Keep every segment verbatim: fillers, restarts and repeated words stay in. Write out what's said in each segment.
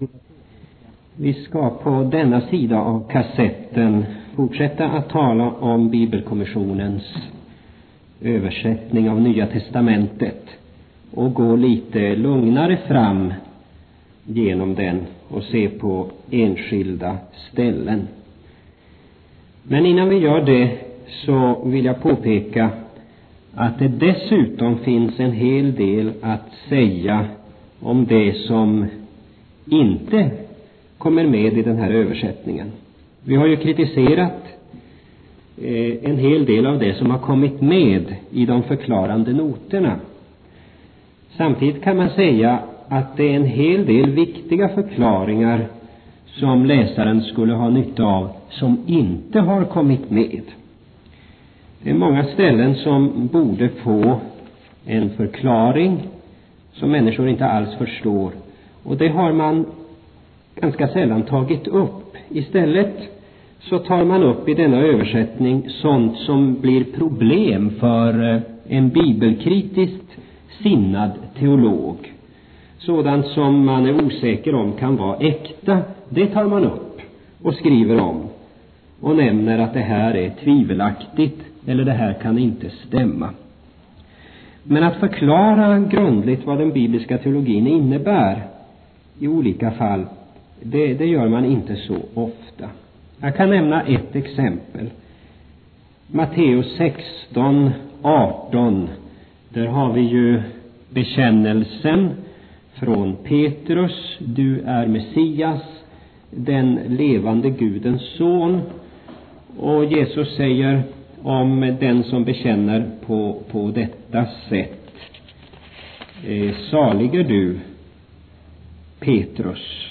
Vi ska på denna sida av kassetten fortsätta att tala om Bibelkommissionens översättning av Nya testamentet och gå lite lugnare fram genom den och se på enskilda ställen. Men innan vi gör det så vill jag påpeka att det dessutom finns en hel del att säga om det som inte kommer med i den här översättningen. Vi har ju kritiserat eh, en hel del av det som har kommit med i de förklarande noterna. Samtidigt kan man säga att det är en hel del viktiga förklaringar som läsaren skulle ha nytta av som inte har kommit med. Det är många ställen som borde få en förklaring som människor inte alls förstår, och det har man ganska sällan tagit upp. Istället så tar man upp i denna översättning sånt som blir problem för en bibelkritiskt sinnad teolog. Sådant som man är osäker om kan vara äkta, det tar man upp och skriver om och nämner att det här är tvivelaktigt eller det här kan inte stämma. Men att förklara grundligt vad den bibliska teologin innebär i olika fall, det, det gör man inte så ofta. Jag kan nämna ett exempel. Matteus sexton arton. Där har vi ju bekännelsen från Petrus: du är Messias, den levande Gudens son. Och Jesus säger om den som bekänner på, på detta sätt: eh, salig är du, Petrus.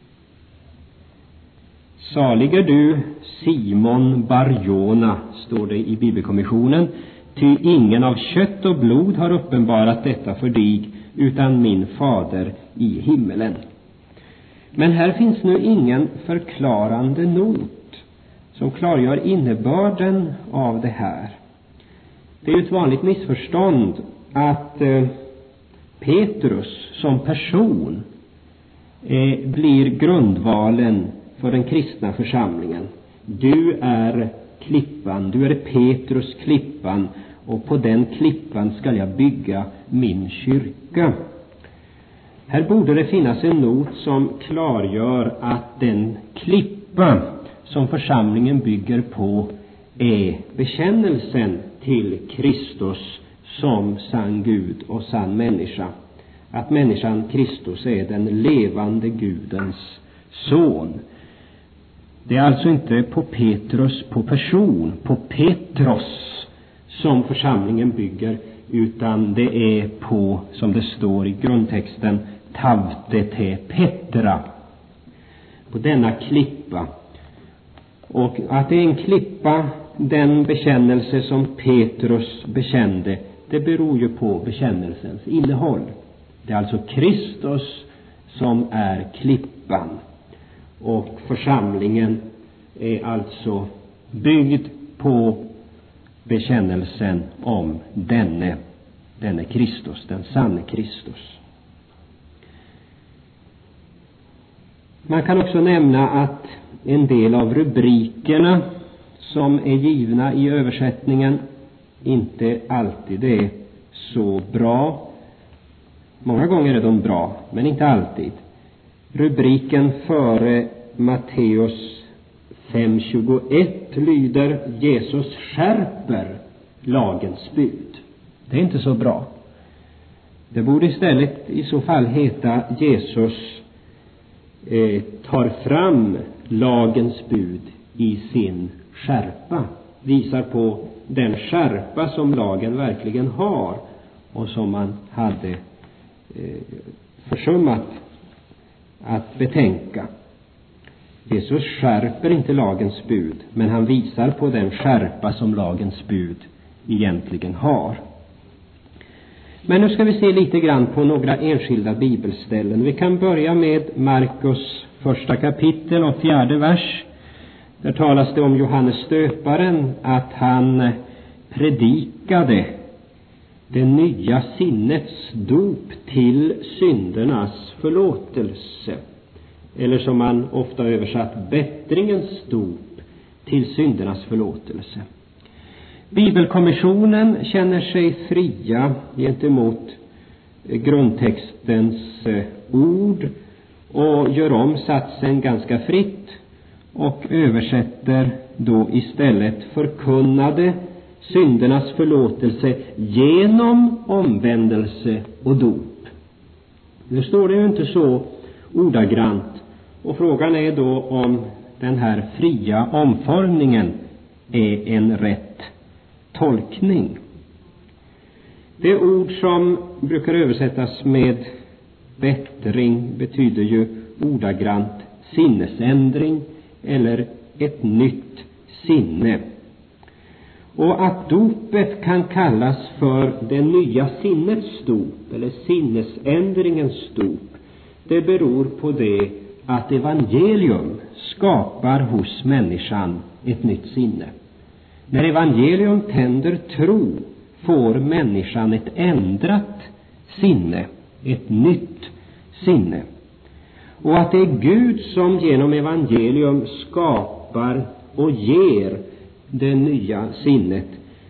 Salig är du, Simon Barjona, står det i Bibelkommissionen, ty ingen av kött och blod har uppenbarat detta för dig, utan min fader i himmelen. Men här finns nu ingen förklarande not som klargör innebörden av det här. Det är ju ett vanligt missförstånd att eh, Petrus som person eh, blir grundvalen för den kristna församlingen. Du är klippan, du är Petrus klippan, och på den klippan ska jag bygga min kyrka. Här borde det finnas en not som klargör att den klippa som församlingen bygger på är bekännelsen till Kristus som sann Gud och sann människa. Att människan Kristus är den levande Gudens son. Det är alltså inte på Petrus, på person, på Petros som församlingen bygger, utan det är på, som det står i grundtexten, tavte te Petra, på denna klippa. Och att det är en klippa, den bekännelse som Petrus bekände, det beror ju på bekännelsens innehåll. Det är alltså Kristus som är klippan, och församlingen är alltså byggd på bekännelsen om denne, denne Kristus, den sanne Kristus. Man kan också nämna att en del av rubrikerna som är givna i översättningen inte alltid är så bra. Många gånger är de bra, men inte alltid. Rubriken före Matteus fem tjugoett lyder: Jesus skärper lagens bud. Det är inte så bra. Det borde istället i så fall heta: Jesus eh, tar fram lagens bud i sin skärpa. Visar på den skärpa som lagen verkligen har och som man hade eh, försummat att betänka. Jesus skärper inte lagens bud, men han visar på den skärpa som lagens bud egentligen har. Men nu ska vi se lite grann på några enskilda bibelställen. Vi kan börja med Markus första kapitel och fjärde vers. Där talas det om Johannes döparen, att han predikade det nya sinnets dop till syndernas förlåtelse. eller som man ofta översatt bättringens dop till syndernas förlåtelse. Bibelkommissionen känner sig fria gentemot grundtextens ord och gör om satsen ganska fritt och översätter då istället förkunnade syndernas förlåtelse genom omvändelse och dop. Nu står det ju inte så ordagrant, och frågan är då om den här fria omformningen är en rätt tolkning. Det ord som brukar översättas med bättring betyder ju ordagrant sinnesändring eller ett nytt sinne. Och att dopet kan kallas för det nya sinnets dop eller sinnesändringens dop, det beror på det att evangelium skapar hos människan ett nytt sinne. När evangelium tänder tro får människan ett ändrat sinne, ett nytt sinne. Och att det är Gud som genom evangelium skapar och ger det nya sinnet,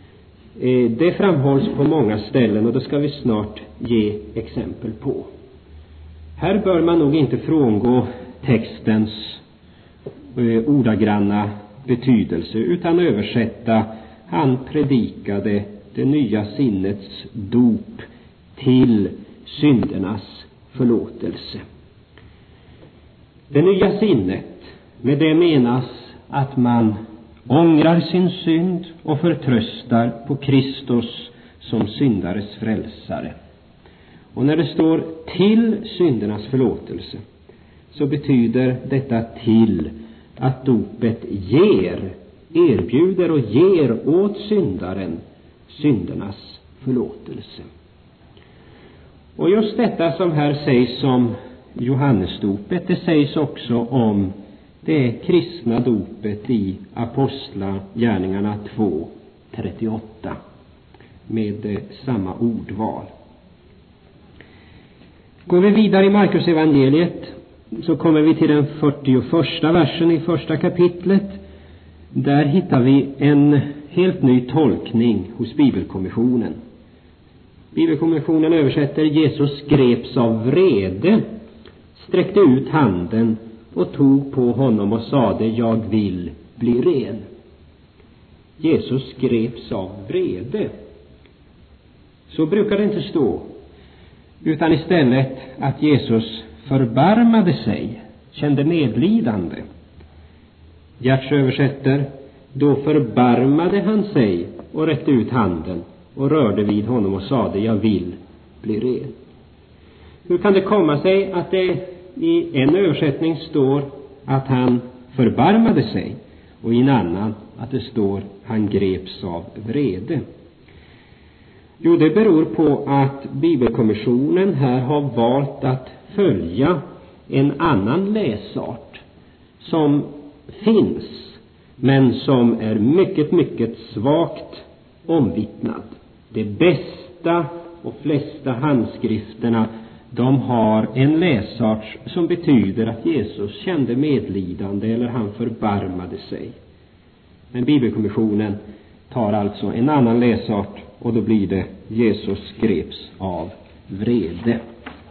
det framhålls på många ställen, och det ska vi snart ge exempel på. Här bör man nog inte frångå textens ordagranna betydelse utan översätta: han predikade det nya sinnets dop till syndernas förlåtelse. Det nya sinnet, med det menas att man ångrar sin synd och förtröstar på Kristus som syndares frälsare. Och när det står till syndernas förlåtelse, så betyder detta till att dopet ger, erbjuder och ger åt syndaren syndernas förlåtelse. Och just detta som här sägs om Johannesdopet, det sägs också om det kristna dopet i Apostlagärningarna två trettioåtta med samma ordval. Går vi vidare i Markus evangeliet så kommer vi till den fyrtioförsta versen i första kapitlet. Där hittar vi en helt ny tolkning hos Bibelkommissionen. Bibelkommissionen översätter: Jesus greps av vrede, sträckte ut handen och tog på honom och sade: jag vill bli ren. Jesus greps av vrede. Så brukar det inte stå, utan istället att Jesus förbarmade sig, kände medlidande. Gerts översätter: då förbarmade han sig och räckte ut handen och rörde vid honom och sade: jag vill bli ren. Hur kan det komma sig att det i en översättning står att han förbarmade sig och i en annan att det står han greps av vrede? Jo, det beror på att Bibelkommissionen här har valt att följa en annan läsart som finns, men som är mycket, mycket svagt omvittnad. De bästa och flesta handskrifterna, de har en läsart som betyder att Jesus kände medlidande eller han förbarmade sig. Men Bibelkommissionen tar alltså en annan läsart, och då blir det Jesus greps av vrede.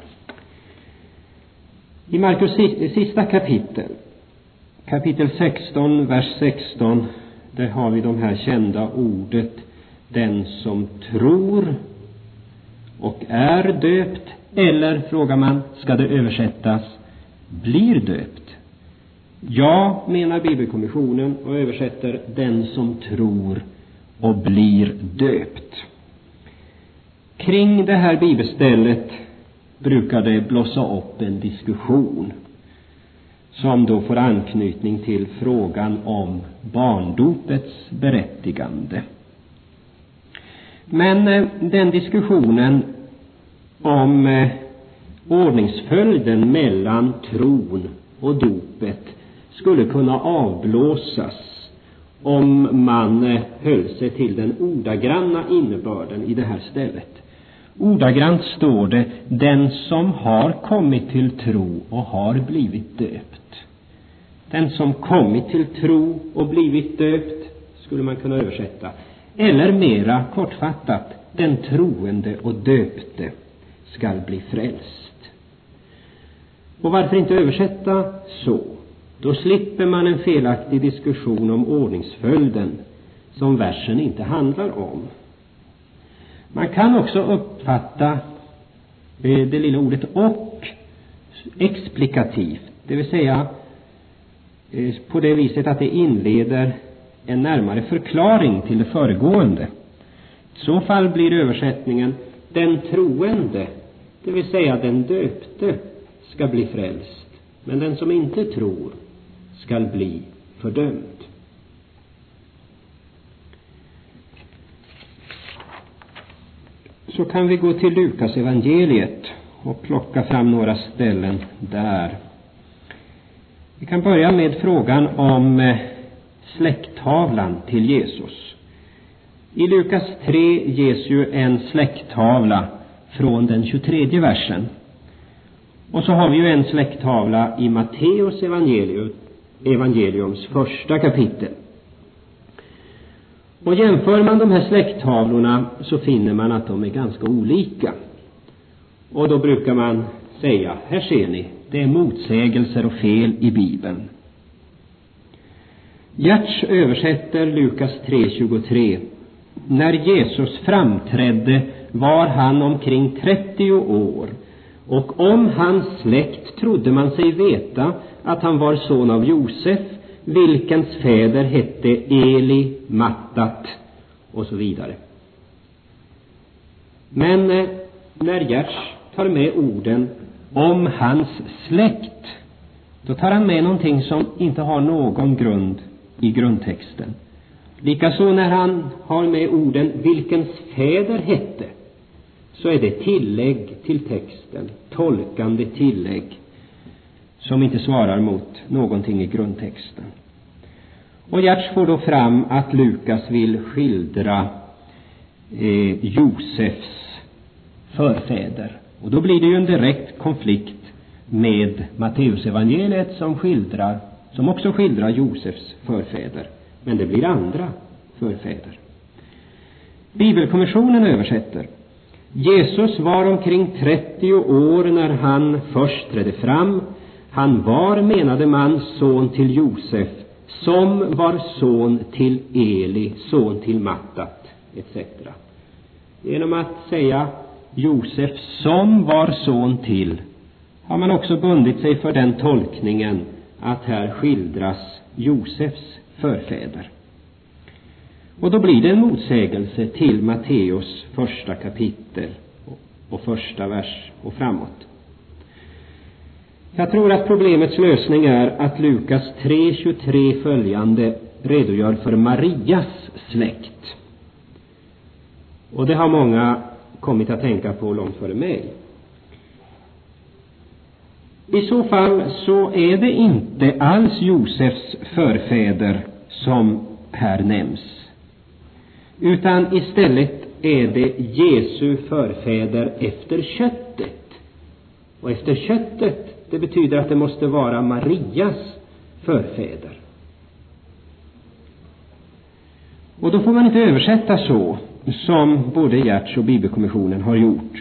I Markus sista kapitel, kapitel sexton, vers sexton, där har vi de här kända ordet: den som tror och är döpt, eller frågar man, ska det översättas blir döpt? Ja, menar Bibelkommissionen, och översätter den som tror och blir döpt. Kring det här bibelstället brukar det blossa upp en diskussion som då får anknytning till frågan om barndopets berättigande. Men den diskussionen om eh, ordningsföljden mellan tron och dopet skulle kunna avblåsas om man eh, höll sig till den ordagranna innebörden i det här stället. Ordagrant står det: den som har kommit till tro och har blivit döpt. Den som kommit till tro och blivit döpt, skulle man kunna översätta. Eller mera kortfattat, den troende och döpte skall bli frälst. Och varför inte översätta så? Då slipper man en felaktig diskussion om ordningsföljden som versen inte handlar om. Man kan också uppfatta det lilla ordet och explikativt, det vill säga på det viset att det inleder en närmare förklaring till det föregående. I så fall blir översättningen: den troende, det vill säga den döpte, ska bli frälst, men den som inte tror ska bli fördömd. Så kan vi gå till Lukas evangeliet och plocka fram några ställen där. Vi kan börja med frågan om släkttavlan till Jesus. I Lukas tre ges ju en släkttavla från den tjugotredje versen. Och så har vi ju en släkttavla i Matteus evangelium, evangeliums första kapitel. Och jämför man de här släkttavlorna så finner man att de är ganska olika. Och då brukar man säga: här ser ni, det är motsägelser och fel i Bibeln. Gertz översätter Lukas tre tjugotre: när Jesus framträdde var han omkring trettio år, och om hans släkt trodde man sig veta att han var son av Josef, vilkens fäder hette Eli, Mattat och så vidare. Men eh, när Gertz tar med orden om hans släkt, då tar han med någonting som inte har någon grund i grundtexten. Likaså när han har med orden vilkens fäder hette, så är det tillägg till texten, tolkande tillägg som inte svarar mot någonting i grundtexten. Och Gertz får då fram att Lukas vill skildra eh, Josefs förfäder. Och då blir det ju en direkt konflikt med Matteus evangeliet som skildrar, som också skildrar Josefs förfäder. Men det blir andra förfäder. Bibelkommissionen översätter: Jesus var omkring trettio år när han först trädde fram. Han var, menade man, son till Josef, som var son till Eli, son till Mattat, et cetera. Genom att säga Josef som var son till, har man också bundit sig för den tolkningen att här skildras Josefs förfäder. Och då blir det en motsägelse till Matteus första kapitel och första vers och framåt. Jag tror att problemets lösning är att Lukas tre tjugotre följande redogör för Marias släkt. Och det har många kommit att tänka på långt före mig. I så fall så är det inte alls Josefs förfäder som här nämns, utan istället är det Jesu förfäder efter köttet. Och efter köttet, det betyder att det måste vara Marias förfäder. Och då får man inte översätta så som både Gertz och Bibelkommissionen har gjort.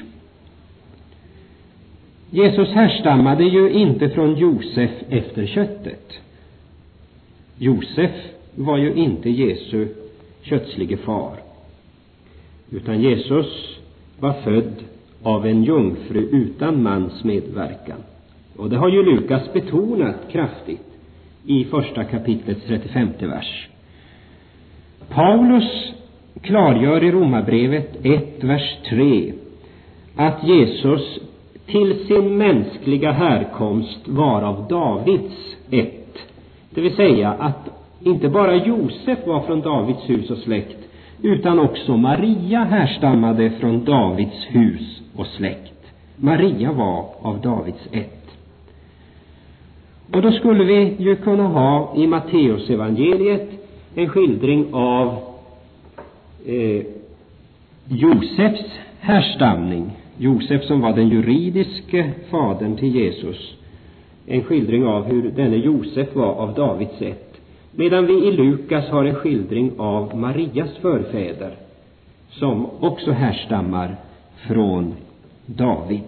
Jesus härstammade ju inte från Josef efter köttet. Josef var ju inte Jesu kötslige far, utan Jesus var född av en jungfru utan mans medverkan. Och det har ju Lukas betonat kraftigt i första kapitlets trettiofemte vers. Paulus klargör i Romarbrevet ett vers tre att Jesus till sin mänskliga härkomst var av Davids ett. Det vill säga att inte bara Josef var från Davids hus och släkt, utan också Maria härstammade från Davids hus och släkt. Maria var av Davids ett. Och då skulle vi ju kunna ha i Matteus evangeliet en skildring av eh, Josefs härstamning. Josef som var den juridiske fadern till Jesus. En skildring av hur denne Josef var av Davids ett. Medan vi i Lukas har en skildring av Marias förfäder som också härstammar från David.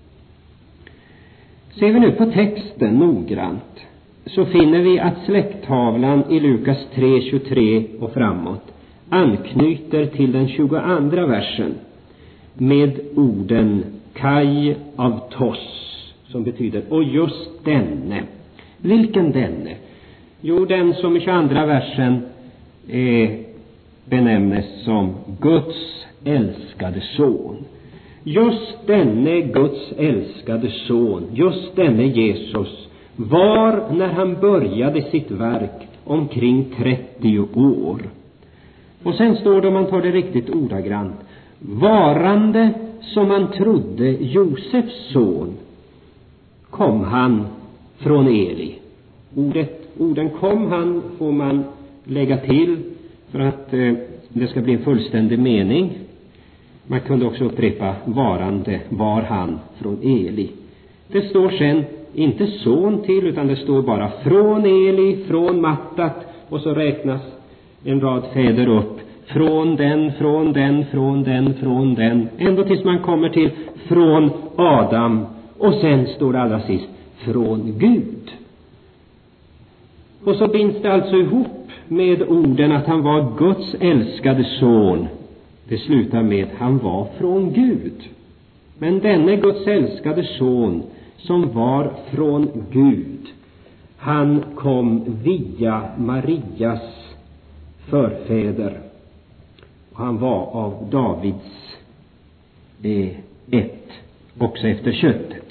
Ser vi nu på texten noggrant så finner vi att släkttavlan i Lukas tre tjugotre och framåt anknyter till den tjugoandra versen med orden Kai av Tos, som betyder och just denne. Vilken denne? Jo, den som i tjugoandra versen eh, benämnes som Guds älskade son. Just denne Guds älskade son, just denne Jesus, var när han började sitt verk omkring trettio år. Och sen står det, om man tar det riktigt ordagrant, varande som man trodde Josefs son, kom han från Eli. Ordet, orden kom han får man lägga till för att eh, det ska bli en fullständig mening. Man kunde också upprepa varande var han från Eli. Det står sen inte son till, utan det står bara från Eli, från Mattat, och så räknas en rad fäder upp. Från den, från den, från den, från den. Ända tills man kommer till från Adam. Och sen står det allra sist från Gud. Och så binds det alltså ihop med orden att han var Guds älskade son. Det slutar med han var från Gud. Men denne Guds älskade son som var från Gud, han kom via Marias förfäder. Och han var av Davids eh, ett, också efter köttet.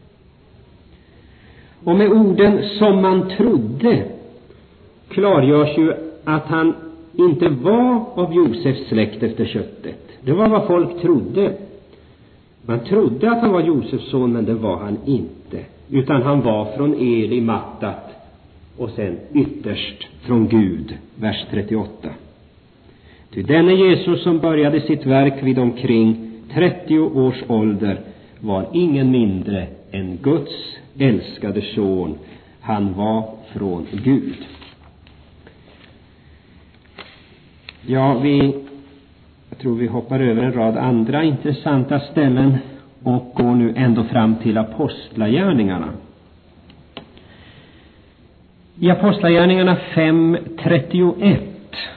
Och med orden som man trodde klargörs ju att han inte var av Josefs släkt efter köttet. Det var vad folk trodde. Man trodde att han var Josefs son, men det var han inte. Utan han var från Eli, Mattat och sen ytterst från Gud. Vers trettioåtta. Ty denne Jesus som började sitt verk vid omkring trettio års ålder var ingen mindre än Guds älskade son. Han var från Gud. Ja, vi, jag tror vi hoppar över en rad andra intressanta ställen och går nu ändå fram till apostlagärningarna. I apostlagärningarna fem trettioett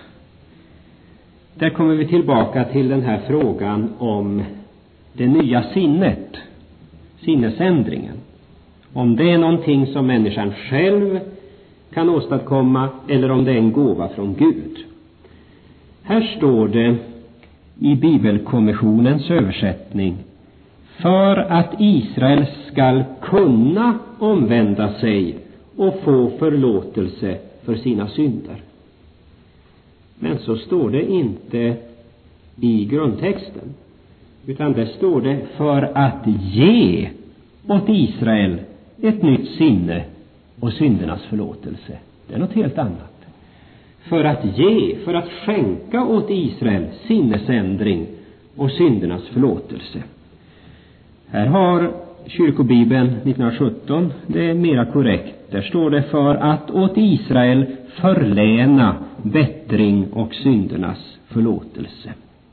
där kommer vi tillbaka till den här frågan om det nya sinnet, sinnesändringen. Om det är någonting som människan själv kan åstadkomma eller om det är en gåva från Gud. Här står det i Bibelkommissionens översättning: för att Israel skall kunna omvända sig och få förlåtelse för sina synder. Men så står det inte i grundtexten, utan det står det för att ge åt Israel ett nytt sinne och syndernas förlåtelse. Det är något helt annat. För att ge, för att skänka åt Israel sinnesändring och syndernas förlåtelse. Här har kyrkobibeln nittonhundrasjutton, det är mera korrekt. Där står det för att åt Israel förläna bättring och syndernas förlåtelse.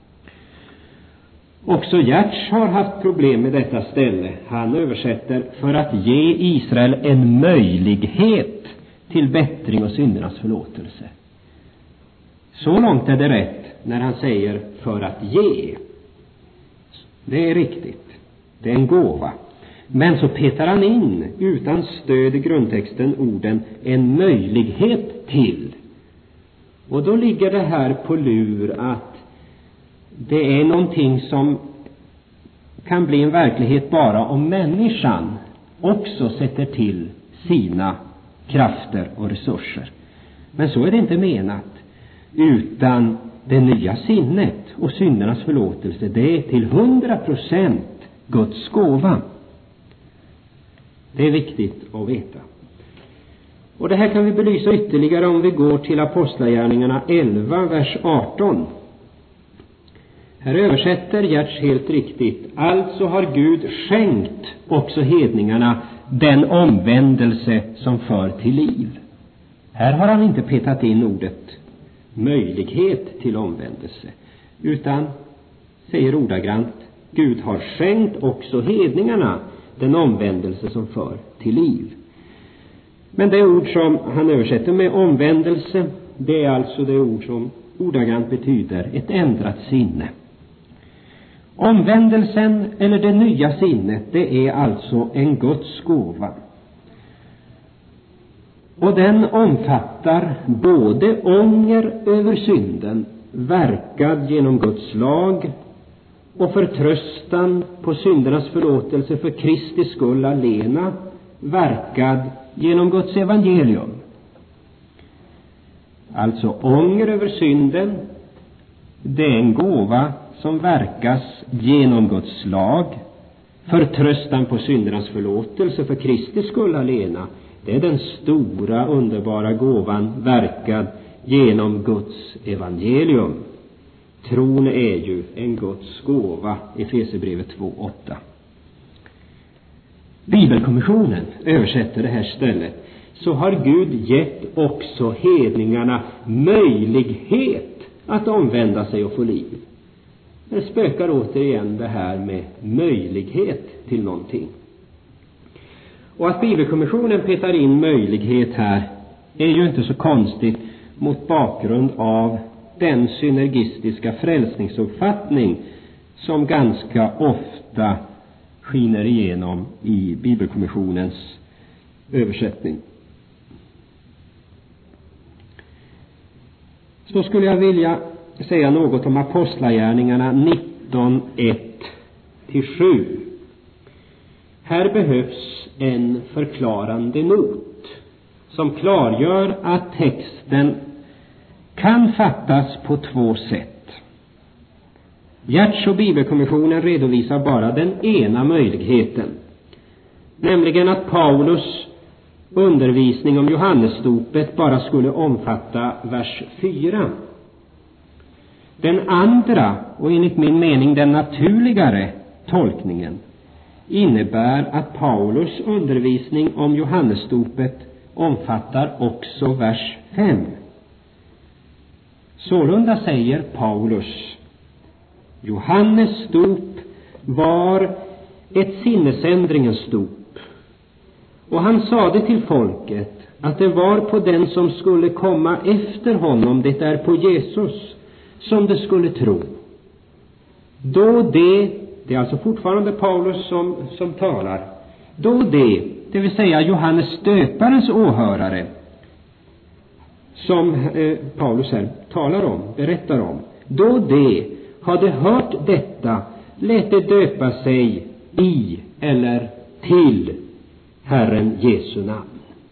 Också Gertz har haft problem med detta ställe. Han översätter för att ge Israel en möjlighet till bättring och syndernas förlåtelse. Så långt är det rätt när han säger för att ge. Det är riktigt. Det är en gåva. Men så petar han in utan stöd i grundtexten orden en möjlighet till. Och då ligger det här på lur att det är någonting som kan bli en verklighet bara om människan också sätter till sina krafter och resurser. Men så är det inte menat. Utan det nya sinnet och syndernas förlåtelse, det är till hundra procent Guds gåva. Det är viktigt att veta. Och det här kan vi belysa ytterligare om vi går till Apostlagärningarna elva, vers arton. Här översätter Gertz helt riktigt. Alltså har Gud skänkt också hedningarna den omvändelse som för till liv. Här har han inte petat in ordet möjlighet till omvändelse, utan säger ordagrant: Gud har skänkt också hedningarna den omvändelse som för till liv. Men det ord som han översätter med omvändelse, det är alltså det ord som ordagrant betyder ett ändrat sinne. Omvändelsen eller det nya sinnet, det är alltså en Guds gåva. Och den omfattar både ånger över synden, verkad genom Guds lag, och förtröstan på syndernas förlåtelse för Kristi skull alena, verkad genom Guds evangelium. Alltså ånger över synden, det är en gåva som verkas genom Guds lag. Förtröstan på syndernas förlåtelse för Kristi skull alena, det är den stora underbara gåvan verkad genom Guds evangelium. Tron är ju en Guds gåva, Efesierbrevet två åtta. Bibelkommissionen översätter det här stället: så har Gud gett också hedningarna möjlighet att omvända sig och få liv. Det spökar återigen det här med möjlighet till någonting. Och att Bibelkommissionen petar in möjlighet här är ju inte så konstigt mot bakgrund av den synergistiska frälsningsuppfattning som ganska ofta skiner igenom i Bibelkommissionens översättning. Så skulle jag vilja säga något om Apostlagärningarna nitton ett till sju. Här behövs en förklarande not som klargör att texten kan fattas på två sätt. Gertz och Bibelkommissionen redovisar bara den ena möjligheten, nämligen att Paulus undervisning om Johannesdopet bara skulle omfatta vers fyra. Den andra, och enligt min mening den naturligare tolkningen, innebär att Paulus undervisning om Johannesdopet omfattar också vers fem. Sålunda säger Paulus: Johannes dop var ett sinnesändringens dop, och han sade till folket att det var på den som skulle komma efter honom, det är på Jesus, som det skulle tro. Då det, det är alltså fortfarande Paulus som, som talar, då det, det vill säga Johannes döparens åhörare, som eh, Paulus här talar om, berättar om, då det hade hört detta, lät det döpa sig i eller till Herren Jesu namn.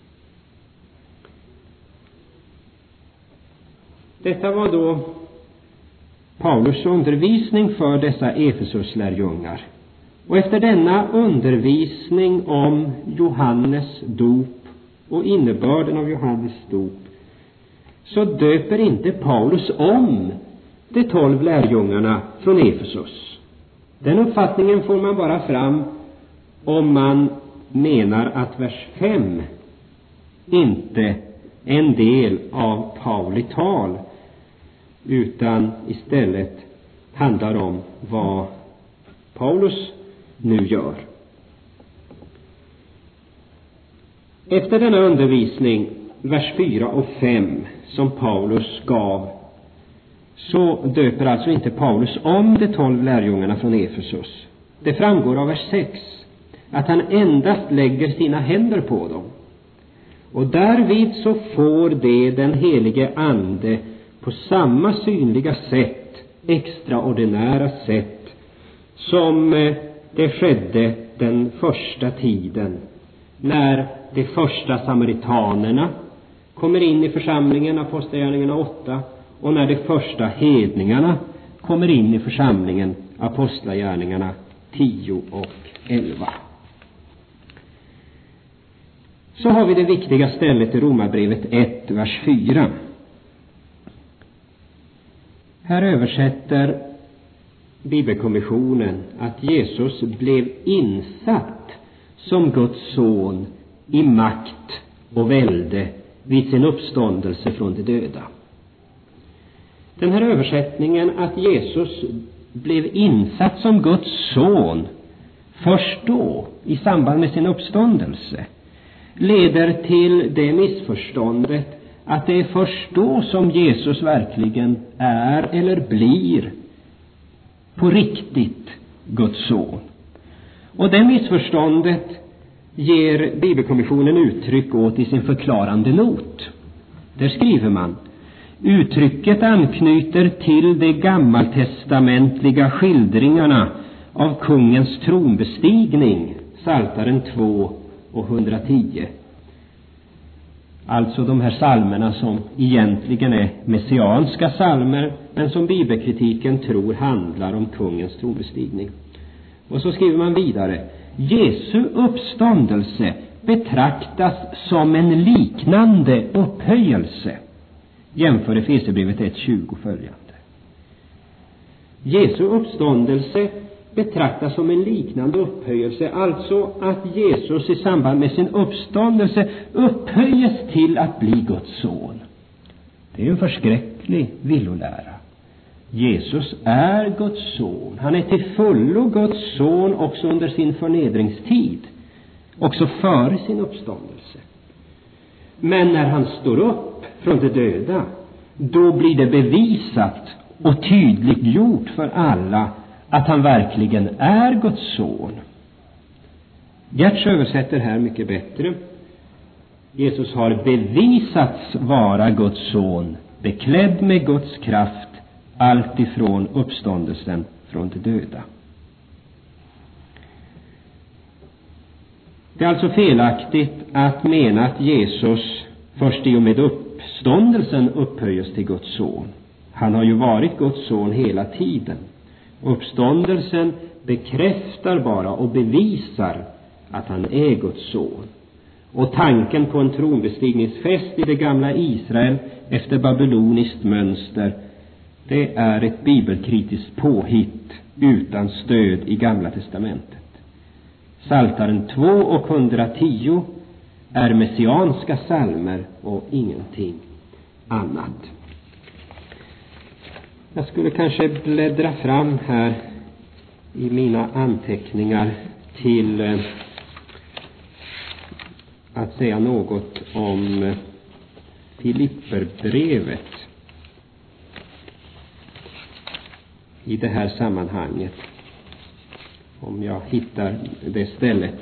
Detta var då Paulus undervisning för dessa Efesuslärjungar. Och efter denna undervisning om Johannes dop och innebörden av Johannes dop, så döper inte Paulus om de tolv lärjungarna från Efesus. Den uppfattningen får man bara fram om man menar att vers fem inte är en del av Pauli tal, utan istället handlar om vad Paulus nu gör. Efter denna undervisning, vers fyra och fem, som Paulus gav, så döper alltså inte Paulus om de tolv lärjungarna från Efesus. Det framgår av vers sex att han endast lägger sina händer på dem, och därvid så får det den helige ande på samma synliga sätt, extraordinära sätt, som det skedde den första tiden, när de första samaritanerna kommer in i församlingen, Apostlagärningarna åtta, och när de första hedningarna kommer in i församlingen, Apostlagärningarna tio och elva. Så har vi det viktiga stället i Romarbrevet ett, vers fyra. Här översätter Bibelkommissionen att Jesus blev insatt som Guds son i makt och välde vid sin uppståndelse från de döda. Den här översättningen att Jesus blev insatt som Guds son först då, i samband med sin uppståndelse, leder till det missförståndet att det är först då som Jesus verkligen är eller blir på riktigt Guds son. Och det missförståndet ger Bibelkommissionen uttryck åt i sin förklarande not. Där skriver man: uttrycket anknyter till de gammaltestamentliga skildringarna av kungens tronbestigning, Psaltaren två och hundratio. Alltså de här psalmerna som egentligen är messianska psalmer, men som bibelkritiken tror handlar om kungens tronbestigning. Och så skriver man vidare: Jesu uppståndelse betraktas som en liknande upphöjelse. Jämför Efesierbrevet ett tjugo följande. Jesu uppståndelse betraktas som en liknande upphöjelse, alltså att Jesus i samband med sin uppståndelse upphöjes till att bli Guds son. Det är en förskräcklig villolära. Jesus är Guds son. Han är till fullo Guds son också under sin förnedringstid, också före sin uppståndelse. Men när han står upp från de döda, då blir det bevisat och tydligt gjort för alla att han verkligen är Guds son. Gertz översätter här mycket bättre: Jesus har bevisats vara Guds son, beklädd med Guds kraft, allt ifrån uppståndelsen från de döda. Det är alltså felaktigt att mena att Jesus först i och med uppståndelsen upphöjes till Guds son. Han har ju varit Guds son hela tiden. Uppståndelsen bekräftar bara och bevisar att han är Guds son. Och tanken på en tronbestigningsfest i det gamla Israel efter babyloniskt mönster, det är ett bibelkritiskt påhitt utan stöd i Gamla testamentet. Psaltaren två och hundratio är messianska psalmer och ingenting annat. Jag skulle kanske bläddra fram här i mina anteckningar till eh, att säga något om eh, Filipperbrevet i det här sammanhanget, om jag hittar det stället.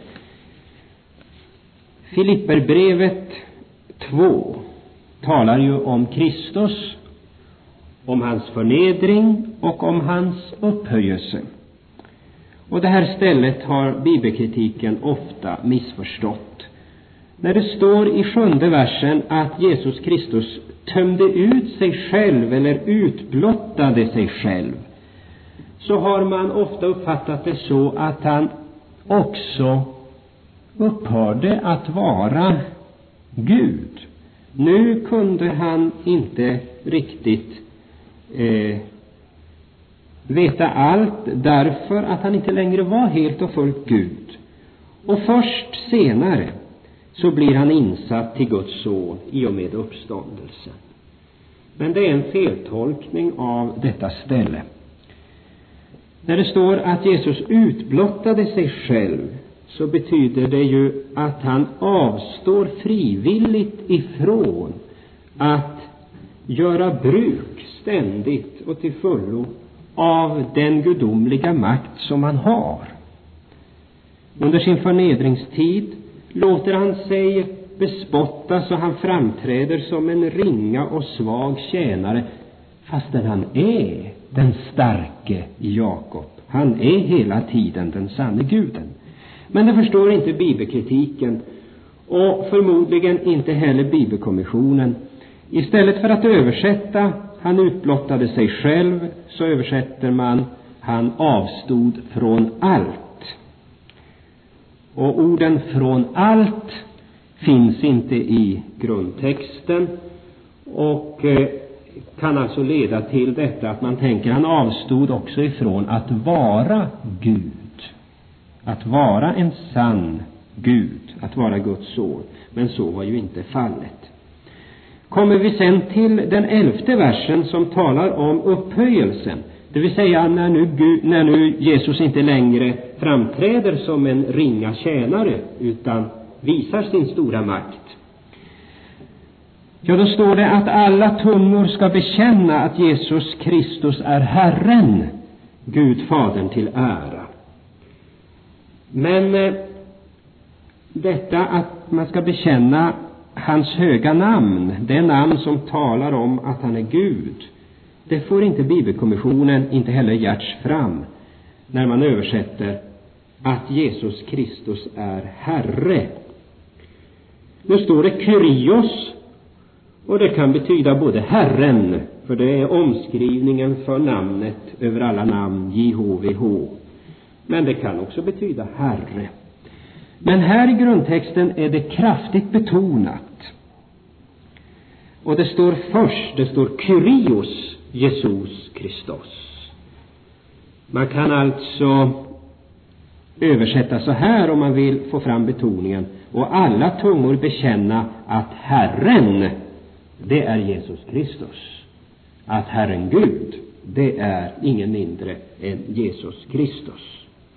Filipperbrevet två talar ju om Kristus, om hans förnedring och om hans upphöjelse. Och det här stället har bibelkritiken ofta missförstått. När det står i sjunde versen att Jesus Kristus tömde ut sig själv eller utblottade sig själv, så har man ofta uppfattat det så att han också upphörde att vara Gud. Nu kunde han inte riktigt eh, veta allt, därför att han inte längre var helt och fullt Gud. Och först senare så blir han insatt till Guds son i och med uppståndelsen. Men det är en feltolkning av detta ställe. När det står att Jesus utblottade sig själv, så betyder det ju att han avstår frivilligt ifrån att göra bruk ständigt och till fullo av den gudomliga makt som han har. Under sin förnedringstid låter han sig bespottas och han framträder som en ringa och svag tjänare, fastän han är den starke i Jakob. Han är hela tiden den sanne guden. Men det förstår inte bibelkritiken och förmodligen inte heller bibelkommissionen. Istället för att översätta han utblottade sig själv, så översätter man han avstod från allt. Och orden från allt finns inte i grundtexten, och kan alltså leda till detta att man tänker han avstod också ifrån att vara Gud. Att vara en sann Gud, att vara Guds son. Men så var ju inte fallet. Kommer vi sen till den elfte versen som talar om upphöjelsen. Det vill säga när nu, Gud, när nu Jesus inte längre framträder som en ringa tjänare utan visar sin stora makt. Ja, då står det att alla tungor ska bekänna att Jesus Kristus är Herren, Gud Fadern till ära. Men eh, detta att man ska bekänna hans höga namn, det namn som talar om att han är Gud, det får inte Bibelkommissionen, inte heller Gerts fram när man översätter att Jesus Kristus är Herre. Nu står det Kyrios, och det kan betyda både Herren, för det är omskrivningen för namnet över alla namn, J H V H. Men det kan också betyda Herre. Men här i grundtexten är det kraftigt betonat. Och det står först, det står Kyrios Jesus Kristus. Man kan alltså översätta så här om man vill få fram betoningen. Och alla tungor bekänna att Herren, det är Jesus Kristus. Att Herren Gud, det är ingen mindre än Jesus Kristus.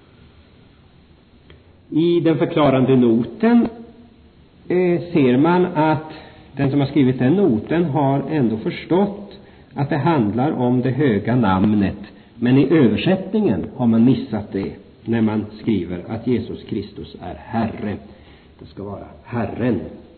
I den förklarande noten eh, ser man att den som har skrivit den noten har ändå förstått att det handlar om det höga namnet. Men i översättningen har man missat det när man skriver att Jesus Kristus är Herre. Det ska vara Herren.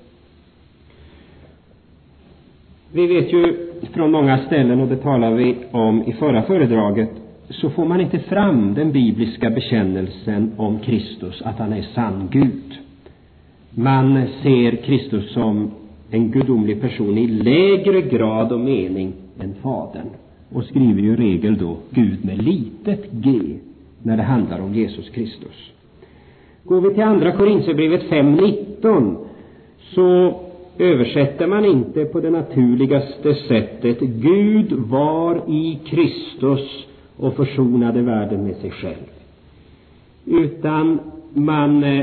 Vi vet ju från många ställen, och det talar vi om i förra föredraget, så får man inte fram den bibliska bekännelsen om Kristus, att han är sann Gud. Man ser Kristus som en gudomlig person i lägre grad och mening än Fadern, och skriver ju i regel då Gud med litet g när det handlar om Jesus Kristus. Går vi till andra Korinthierbrevet fem nitton, så översätter man inte på det naturligaste sättet Gud var i Kristus och försonade världen med sig själv, utan man eh,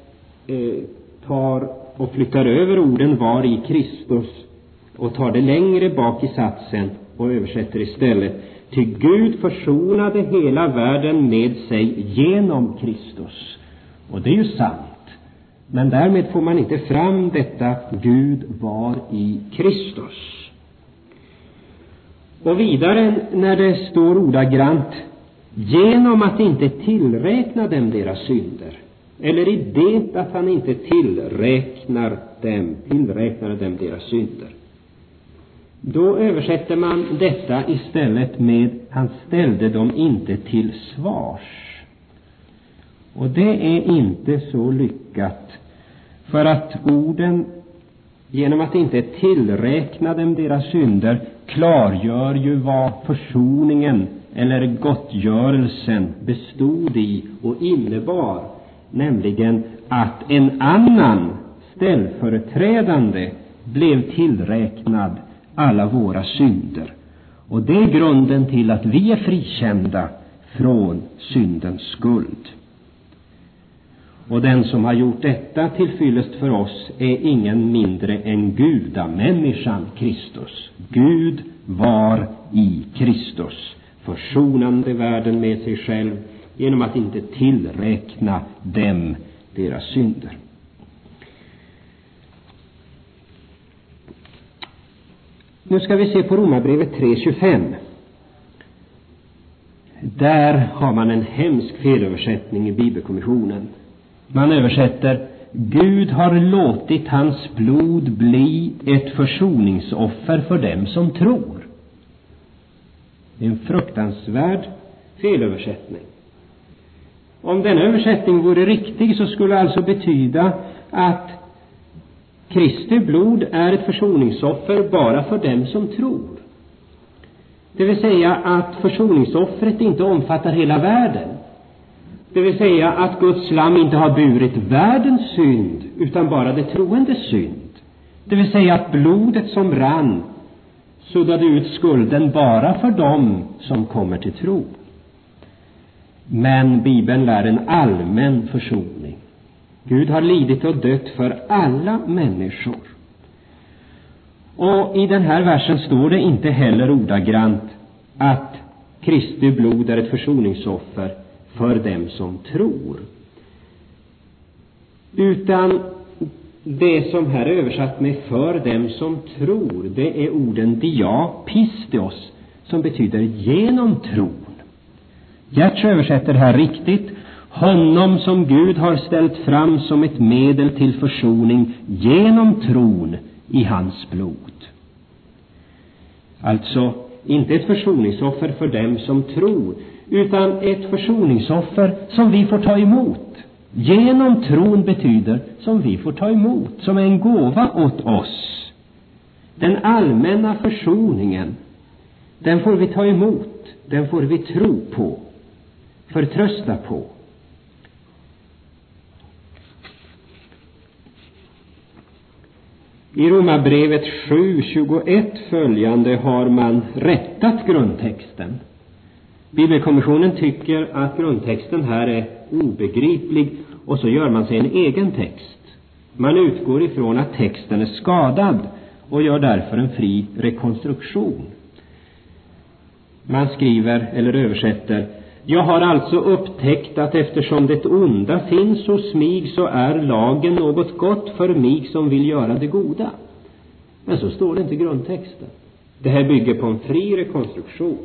tar och flyttar över orden var i Kristus och tar det längre bak i satsen och översätter istället till Gud försonade hela världen med sig genom Kristus. Och det är ju sant, men därmed får man inte fram detta Gud var i Kristus. Och vidare när det står ordagrant genom att inte tillräkna dem deras synder, eller i det att han inte tillräknar dem, tillräknar dem deras synder, då översätter man detta istället med han ställde dem inte till svars. Och det är inte så lyckat, för att orden genom att inte tillräkna dem deras synder klargör ju vad försoningen eller gottgörelsen bestod i och innebar, nämligen att en annan ställföreträdande blev tillräknad alla våra synder. Och det är grunden till att vi är frikända från syndens skuld. Och den som har gjort detta till fyllest för oss är ingen mindre än gudamänniskan Kristus. Gud var i Kristus, försonande världen med sig själv genom att inte tillräkna dem deras synder. Nu ska vi se på Romarbrevet tre tjugofem. Där har man en hemsk felöversättning i Bibelkommissionen. Man översätter Gud har låtit hans blod bli ett försoningsoffer för dem som tror. Det är en fruktansvärd felöversättning. Om denna översättning vore riktig så skulle alltså betyda att Kristi blod är ett försoningsoffer bara för dem som tror. Det vill säga att försoningsoffret inte omfattar hela världen. Det vill säga att Guds lamm inte har burit världens synd utan bara det troendes synd. Det vill säga att blodet som rann suddade ut skulden bara för dem som kommer till tro. Men Bibeln lär en allmän försoning. Gud har lidit och dött för alla människor. Och i den här versen står det inte heller ordagrant att Kristi blod är ett försoningsoffer för dem som tror. Utan det som här är översatt med för dem som tror, det är orden dia pistos, som betyder genom tron. Gertz översätter här riktigt: honom som Gud har ställt fram som ett medel till försoning genom tron i hans blod. Alltså inte ett försoningsoffer för dem som tror, utan ett försoningsoffer som vi får ta emot. Genom tron betyder som vi får ta emot, som en gåva åt oss. Den allmänna försoningen, den får vi ta emot, den får vi tro på, förtrösta på. I Romarbrevet sju tjugoett följande har man rättat grundtexten. Bibelkommissionen tycker att grundtexten här är obegriplig, och så gör man sig en egen text. Man utgår ifrån att texten är skadad och gör därför en fri rekonstruktion. Man skriver eller översätter: jag har alltså upptäckt att eftersom det onda finns hos mig, så är lagen något gott för mig som vill göra det goda. Men så står det inte i grundtexten. Det här bygger på en fri rekonstruktion.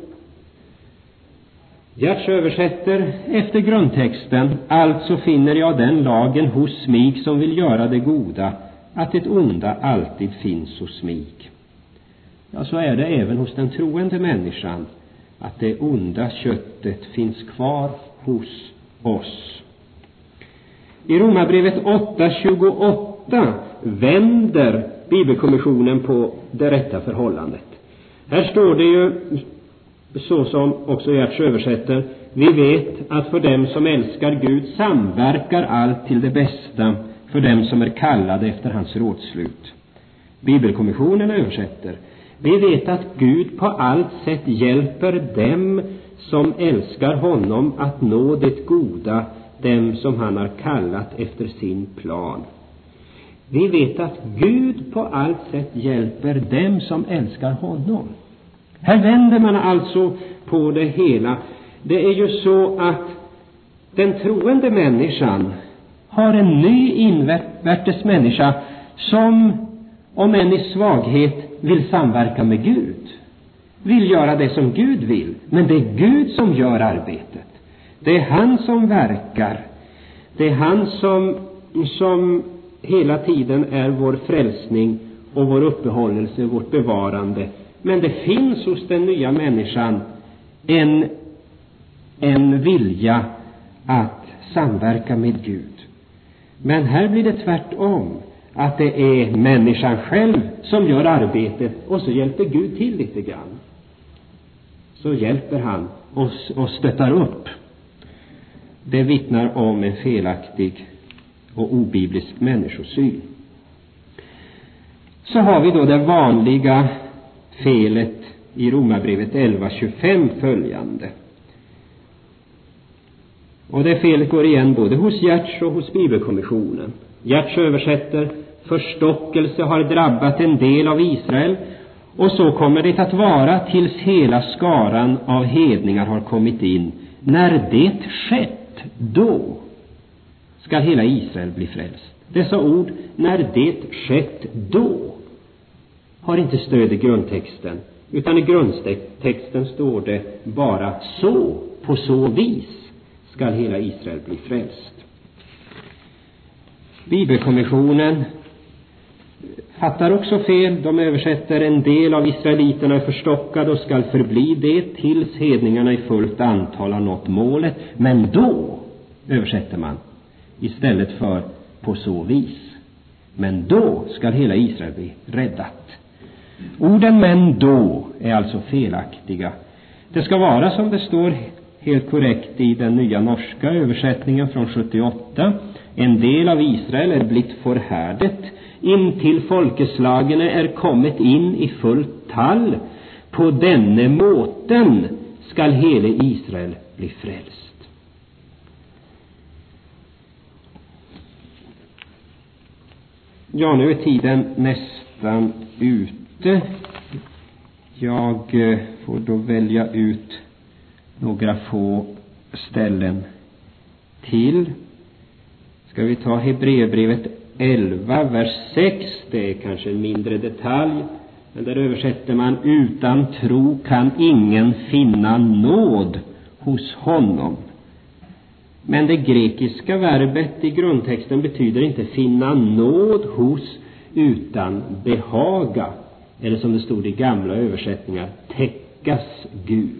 Gertz översätter efter grundtexten: alltså finner jag den lagen hos mig som vill göra det goda, att det onda alltid finns hos mig. Ja, så är det även hos den troende människan, att det onda köttet finns kvar hos oss. I Romarbrevet åtta tjugoåtta vänder Bibelkommissionen på det rätta förhållandet. Här står det ju, så som också Gertz översätter: vi vet att för dem som älskar Gud samverkar allt till det bästa, för dem som är kallade efter hans rådslut. Bibelkommissionen översätter: vi vet att Gud på allt sätt hjälper dem som älskar honom att nå det goda, dem som han har kallat efter sin plan. Vi vet att Gud på allt sätt hjälper dem som älskar honom. Här vänder man alltså på det hela. Det är ju så att den troende människan har en ny invärtes människa som, om än i svaghet, vill samverka med Gud. Vill göra det som Gud vill. Men det är Gud som gör arbetet. Det är han som verkar. Det är han som, som hela tiden är vår frälsning och vår uppehållelse, vårt bevarande. Men det finns hos den nya människan en, en vilja att samverka med Gud. Men här blir det tvärtom. Att det är människan själv som gör arbetet, och så hjälper Gud till lite grann. Så hjälper han oss och stöttar upp. Det vittnar om en felaktig och obiblisk människosyn. Så har vi då det vanliga felet i Romarbrevet elva tjugofem följande. Och det felet går igen både hos Gertz och hos Bibelkommissionen. Gertz översätter: förstockelse har drabbat en del av Israel, och så kommer det att vara tills hela skaran av hedningar har kommit in. När det skett, då ska hela Israel bli frälst. Dessa ord, när det skett, då, har inte stöd i grundtexten, utan i grundtexten står det bara så, på så vis ska hela Israel bli frälst. Bibelkommissionen fattar också fel. De översätter: en del av israeliterna är förstockade och skall förbli det tills hedningarna i fullt antal har nått målet. Men då översätter man istället för på så vis. Men då ska hela Israel bli räddat. Orden men då är alltså felaktiga. Det ska vara som det står helt korrekt i den nya norska översättningen från sjuttioåtta. En del av Israel är blivit förhärdet intill folkeslagen är kommit in i fullt tall, På denne måten skall hela Israel bli frälst. Ja, nu är tiden nästan ute. Jag får då välja ut några få ställen till. Ska vi ta Hebreerbrevet elva, vers sex. Det är kanske en mindre detalj, men där översätter man: utan tro kan ingen finna nåd hos honom. Men det grekiska verbet i grundtexten betyder inte finna nåd hos, utan behaga. Eller som det stod i gamla översättningar, täckas Gud.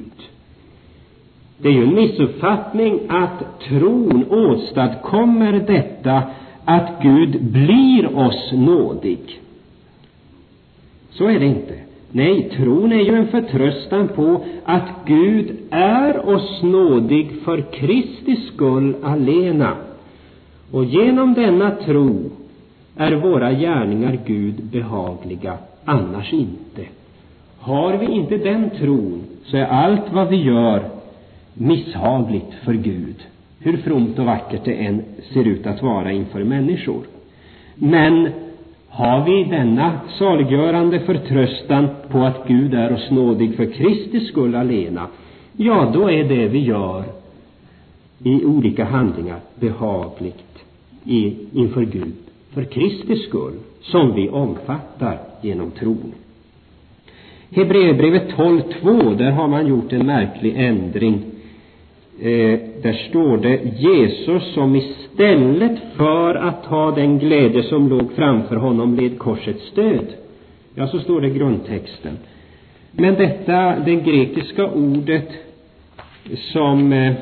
Det är ju en missuppfattning att tron åstadkommer detta, att Gud blir oss nådig. Så är det inte. Nej, tron är ju en förtröstan på att Gud är oss nådig för Kristi skull alena. Och genom denna tro är våra gärningar Gud behagliga, annars inte. Har vi inte den tron, så är allt vad vi gör misshagligt för Gud, hur fromt och vackert det än ser ut att vara inför människor. Men har vi denna saliggörande förtröstan på att Gud är oss nådig för Kristi skull alena, ja, då är det vi gör i olika handlingar behagligt i, inför Gud för Kristi skull, som vi omfattar genom tron. Hebreerbrevet tolv två, där har man gjort en märklig ändring. Eh, där står det: Jesus som istället för att ha den glädje som låg framför honom led korsets död. Ja, så står det i grundtexten. Men detta, det grekiska ordet som eh,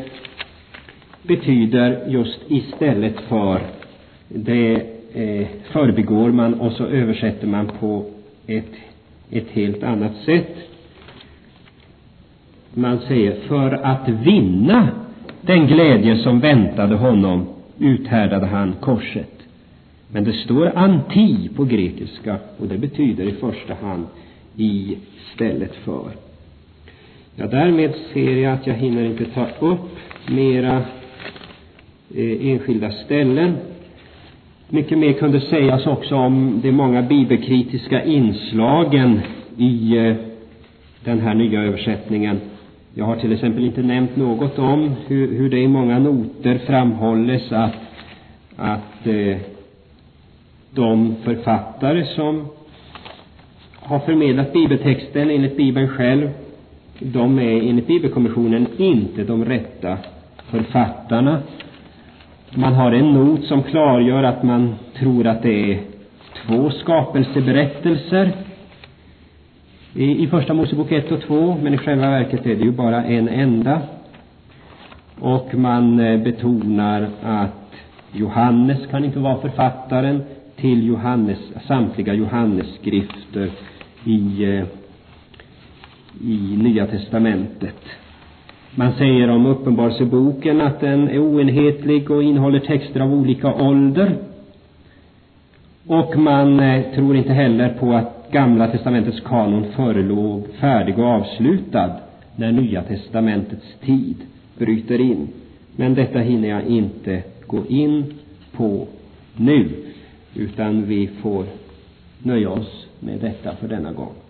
betyder just istället för, det eh, förbigår man och så översätter man på ett, ett helt annat sätt. Man säger: för att vinna den glädje som väntade honom uthärdade han korset. Men det står anti på grekiska, och det betyder i första hand i stället för. Ja, därmed ser jag att jag hinner inte ta upp mera eh, enskilda ställen. Mycket mer kunde sägas också om de många bibelkritiska inslagen i eh, den här nya översättningen. Jag har till exempel inte nämnt något om hur, hur det i många noter framhålles att, att eh, de författare som har förmedlat bibeltexten enligt Bibeln själv, de är enligt Bibelkommissionen inte de rätta författarna. Man har en not som klargör att man tror att det är två skapelseberättelser i, i första Mosebok ett och två, men i själva verket är det ju bara en enda. Och man eh, betonar att Johannes kan inte vara författaren till Johannes, samtliga Johannesskrifter i, eh, i Nya testamentet. Man säger om Uppenbarelseboken att den är oenhetlig och innehåller texter av olika ålder. Och man eh, tror inte heller på att Gamla testamentets kanon förelåg färdig och avslutad när Nya testamentets tid bryter in. Men detta hinner jag inte gå in på nu, utan vi får nöja oss med detta för denna gång.